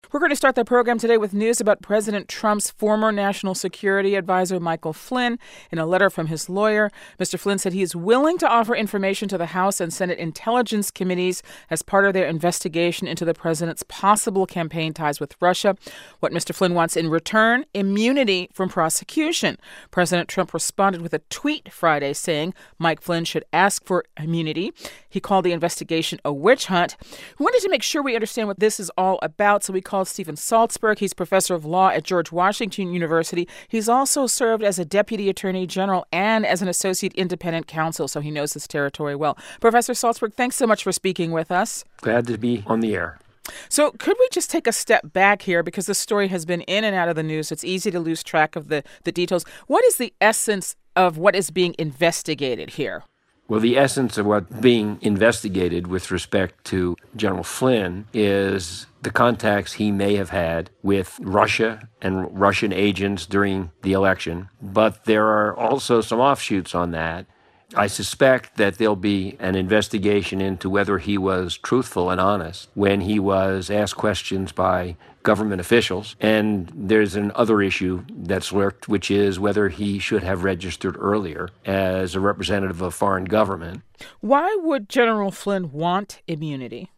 We're going to start the program today with news about President Trump's former national security advisor, Michael Flynn. In a letter from his lawyer, Mr. Flynn said he is willing to offer information to the House and Senate Intelligence Committees as part of their investigation into the president's possible campaign ties with Russia. What Mr. Flynn wants in return, immunity from prosecution. President Trump responded with a tweet Friday saying Mike Flynn should ask for immunity. He called the investigation a witch hunt. We wanted to make sure we understand what this is all about, so we called Stephen Saltzberg. He's professor of law at George Washington University. He's also served as a deputy attorney general and as an associate independent counsel, so he knows this territory well. Professor Saltzberg, thanks so much for speaking with us. Glad to be on the air. So could we just take a step back here, because this story has been in and out of the news. It's easy to lose track of the details. What is the essence of what is being investigated here? Well, the essence of what's being investigated with respect to General Flynn is the contacts he may have had with Russia and Russian agents during the election. But there are also some offshoots on that. I suspect that there'll be an investigation into whether he was truthful and honest when he was asked questions by government officials. And there's another issue that's lurked, which is whether he should have registered earlier as a representative of a foreign government. Why would General Flynn want immunity?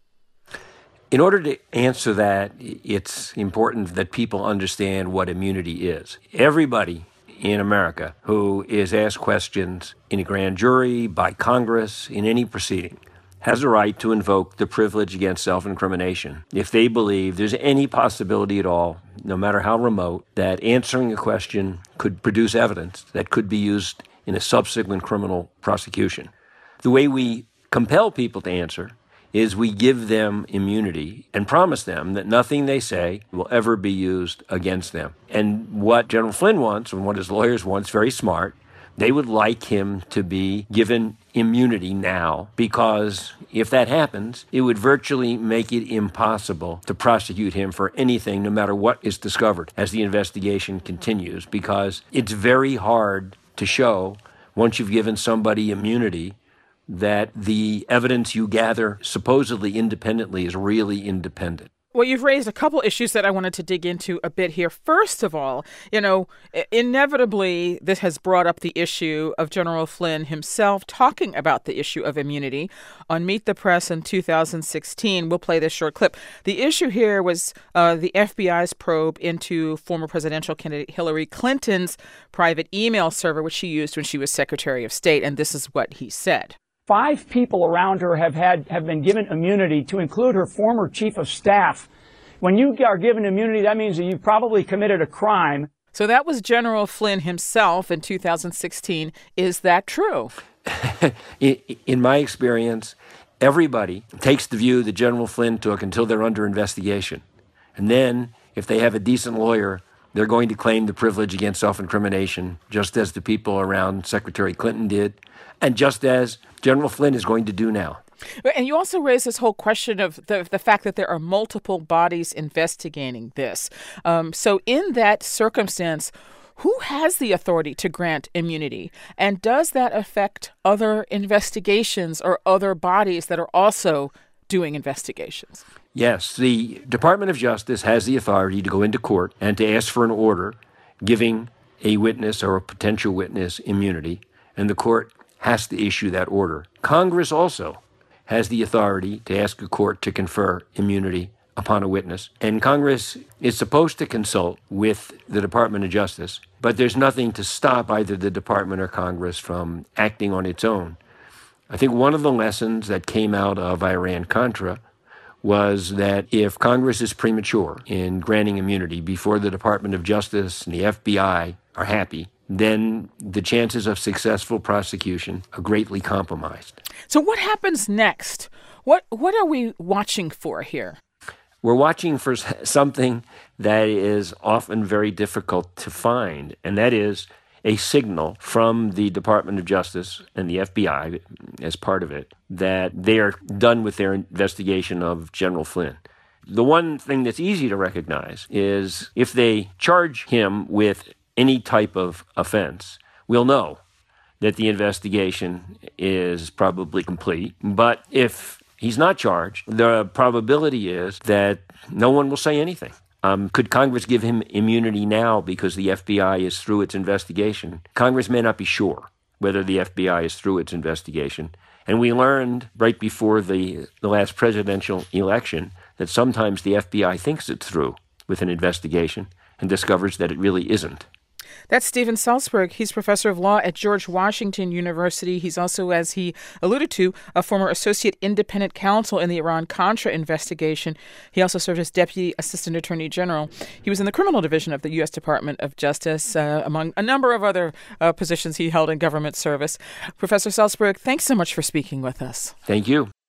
In order to answer that, it's important that people understand what immunity is. Everybody in America who is asked questions in a grand jury, by Congress, in any proceeding, has a right to invoke the privilege against self-incrimination if they believe there's any possibility at all, no matter how remote, that answering a question could produce evidence that could be used in a subsequent criminal prosecution. The way we compel people to answer is we give them immunity and promise them that nothing they say will ever be used against them. And what General Flynn wants, and what his lawyers want, is very smart. They would like him to be given immunity now, because if that happens, it would virtually make it impossible to prosecute him for anything, no matter what is discovered as the investigation continues, because it's very hard to show, once you've given somebody immunity, that the evidence you gather supposedly independently is really independent. Well, you've raised a couple issues that I wanted to dig into a bit here. First of all, inevitably, this has brought up the issue of General Flynn himself talking about the issue of immunity on Meet the Press in 2016. We'll play this short clip. The issue here was the FBI's probe into former presidential candidate Hillary Clinton's private email server, which she used when she was Secretary of State. And this is what he said. 5 people around her have been given immunity, to include her former chief of staff. When you are given immunity, that means that you probably committed a crime. So that was General Flynn himself in 2016. Is that true? In my experience, everybody takes the view that General Flynn took until they're under investigation. And then, if they have a decent lawyer, they're going to claim the privilege against self-incrimination, just as the people around Secretary Clinton did, and just as General Flynn is going to do now. And you also raised this whole question of the fact that there are multiple bodies investigating this. So in that circumstance, who has the authority to grant immunity? And does that affect other investigations or other bodies that are also doing investigations? Yes, the Department of Justice has the authority to go into court and to ask for an order giving a witness or a potential witness immunity, and the court has to issue that order. Congress also has the authority to ask a court to confer immunity upon a witness, and Congress is supposed to consult with the Department of Justice, but there's nothing to stop either the Department or Congress from acting on its own. I think one of the lessons that came out of Iran-Contra was that if Congress is premature in granting immunity before the Department of Justice and the FBI are happy, then the chances of successful prosecution are greatly compromised. So what happens next? What are we watching for here? We're watching for something that is often very difficult to find, and that is a signal from the Department of Justice and the FBI as part of it that they are done with their investigation of General Flynn. The one thing that's easy to recognize is if they charge him with any type of offense, we'll know that the investigation is probably complete. But if he's not charged, the probability is that no one will say anything. Could Congress give him immunity now because the FBI is through its investigation? Congress may not be sure whether the FBI is through its investigation. And we learned right before the last presidential election that sometimes the FBI thinks it's through with an investigation and discovers that it really isn't. That's Stephen Salzberg. He's professor of law at George Washington University. He's also, as he alluded to, a former associate independent counsel in the Iran-Contra investigation. He also served as Deputy Assistant Attorney General. He was in the criminal division of the U.S. Department of Justice, among a number of other positions he held in government service. Professor Salzberg, thanks so much for speaking with us. Thank you.